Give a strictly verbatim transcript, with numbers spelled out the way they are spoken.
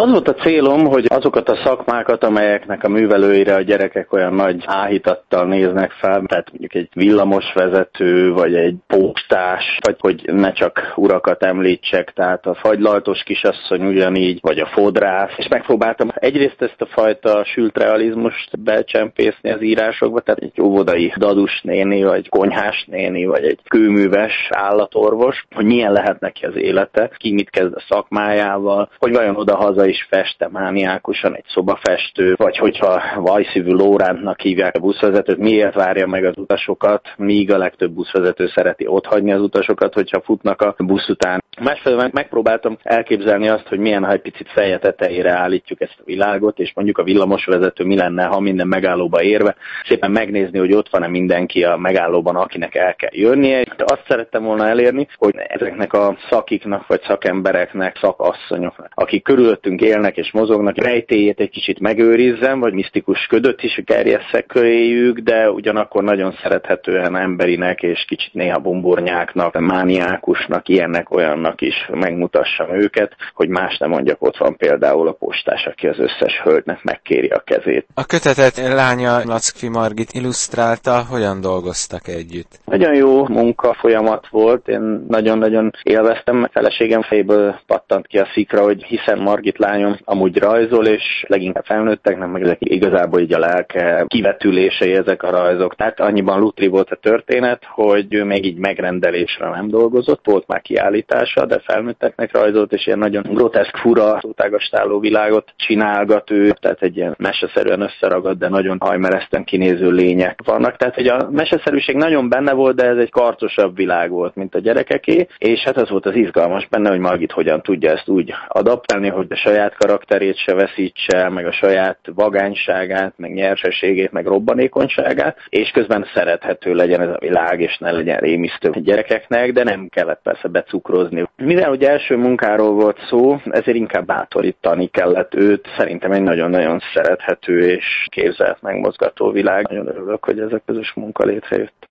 Az volt a célom, hogy azokat a szakmákat, amelyeknek a művelőire a gyerekek olyan nagy áhítattal néznek fel, tehát mondjuk egy villamosvezető, vagy egy postás, vagy hogy ne csak urakat említsek, tehát a fagylaltos kisasszony ugyanígy, vagy a fodrász, és megpróbáltam egyrészt ezt a fajta sült realizmust becsempészni az írásokba, tehát egy óvodai dadus néni, vagy konyhás néni, vagy egy kőműves állatorvos, hogy milyen lehet neki az élete, ki mit kezd a szakmájával, hogy vajon oda-haza is feste mániákusan egy szobafestő, vagy hogyha vajszívű Lórántnak hívják a buszvezetőt, miért várja meg az utasokat, míg a legtöbb buszvezető szereti otthagyni az utasokat, hogyha futnak a busz után. Másfelől megpróbáltam elképzelni azt, hogy milyen, ha egy picit feje tetejére állítjuk ezt a világot, és mondjuk a villamosvezető mi lenne, ha minden megállóba érve, szépen megnézni, hogy ott van-e mindenki a megállóban, akinek el kell jönnie. De azt szerettem volna elérni, hogy ezeknek a szakiknak, vagy szakembereknek, szakasszonyoknak, akik körülöttünk élnek és mozognak, rejtélyét egy kicsit megőrizzem, vagy misztikus ködöt is gerjesszek köréjük, de ugyanakkor nagyon szerethetően emberinek, és kicsit néha bumburnyáknak, mániákusnak, ilyennek, olyannak is megmutassam őket, hogy más nem mondjak, ott van például a postás, aki az összes hölgynek megkéri a kezét. A kötetet lánya Lackfi Margit illusztrálta, hogyan dolgoztak együtt? Nagyon jó munka folyamat volt, én nagyon-nagyon élveztem, a feleségem fejéből pattant ki a szikra, hogy hiszen Margit lányom amúgy rajzol, és leginkább felnőtteknek, meg ezek igazából így a lelke kivetülései ezek a rajzok. Tehát annyiban lutri volt a történet, hogy ő még így megrendelésre nem dolgozott, volt már kiállítása, de felnőtteknek rajzolt, és ilyen nagyon groteszk, fura, szótágastáló világot csinálgat ő, tehát egy ilyen meseszerűen összeragadt, de nagyon hajmereszten kinéző lények vannak. Tehát, hogy a meseszerűség nagyon benne volt, de ez egy karcosabb világ volt, mint a gyerekeké, és hát az volt az izgalmas benne, hogy Margit hogyan tudja ezt úgy adaptálni, hogy a saját karakterét se veszítse, meg a saját vagányságát, meg nyerseségét, meg robbanékonyságát, és közben szerethető legyen ez a világ, és ne legyen rémisztő a gyerekeknek, de nem kellett persze becukrozni. Mivel ugye első munkáról volt szó, ezért inkább bátorítani kellett őt. Szerintem egy nagyon-nagyon szerethető és képzelt megmozgató világ. Nagyon örülök, hogy ez a közös munka létrejött.